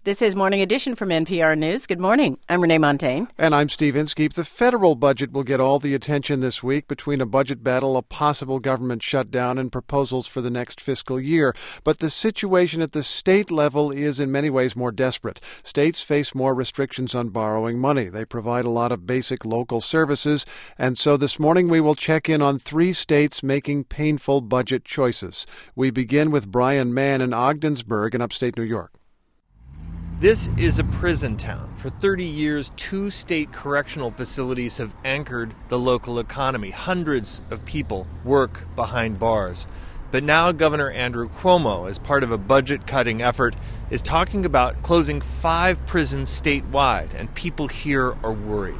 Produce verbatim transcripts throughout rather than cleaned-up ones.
This is Morning Edition from N P R News. Good morning. I'm Renee Montaigne. And I'm Steve Inskeep. The federal budget will get all the attention this week between a budget battle, a possible government shutdown, and proposals for the next fiscal year. But the situation at the state level is in many ways more desperate. States face more restrictions on borrowing money. They provide a lot of basic local services. And so this morning we will check in on three states making painful budget choices. We begin with Brian Mann in Ogdensburg in upstate New York. This is a prison town. For thirty years, two state correctional facilities have anchored the local economy. Hundreds of people work behind bars. But now Governor Andrew Cuomo, as part of a budget-cutting effort, is talking about closing five prisons statewide, and people here are worried.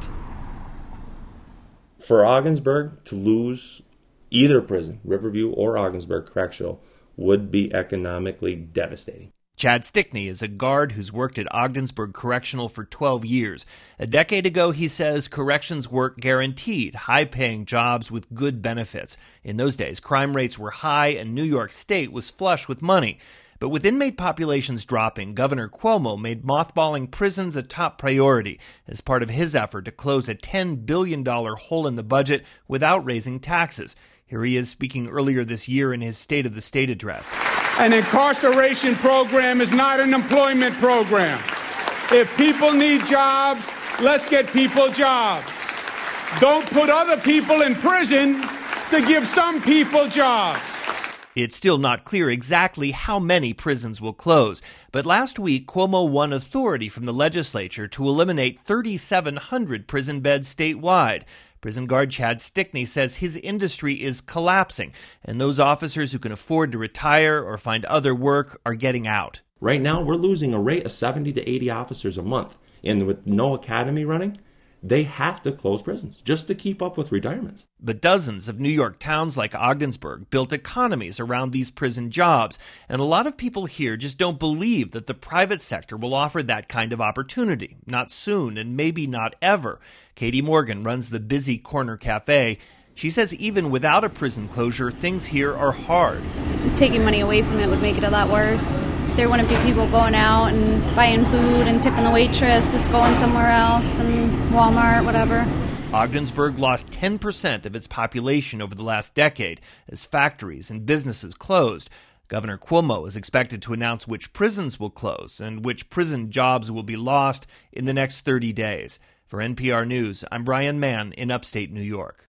For Ogdensburg to lose either prison, Riverview or Ogdensburg Correctional, would be economically devastating. Chad Stickney is a guard who's worked at Ogdensburg Correctional for twelve years. A decade ago, he says, corrections work guaranteed, high-paying jobs with good benefits. In those days, crime rates were high and New York State was flush with money. But with inmate populations dropping, Governor Cuomo made mothballing prisons a top priority as part of his effort to close a ten billion dollars hole in the budget without raising taxes. Here he is speaking earlier this year in his State of the State address. An incarceration program is not an employment program. If people need jobs, let's get people jobs. Don't put other people in prison to give some people jobs. It's still not clear exactly how many prisons will close, but last week Cuomo won authority from the legislature to eliminate thirty-seven hundred prison beds statewide. Prison guard Chad Stickney says his industry is collapsing, and those officers who can afford to retire or find other work are getting out. Right now, we're losing a rate of seventy to eighty officers a month, and with no academy running, they have to close prisons just to keep up with retirements. But dozens of New York towns like Ogdensburg built economies around these prison jobs, and a lot of people here just don't believe that the private sector will offer that kind of opportunity. Not soon, and maybe not ever. Katie Morgan runs the Busy Corner Cafe. She says even without a prison closure, things here are hard. Taking money away from it would make it a lot worse. There wouldn't be people going out and buying food and tipping the waitress that's going somewhere else, and Walmart, whatever. Ogdensburg lost ten percent of its population over the last decade as factories and businesses closed. Governor Cuomo is expected to announce which prisons will close and which prison jobs will be lost in the next thirty days. For N P R News, I'm Brian Mann in upstate New York.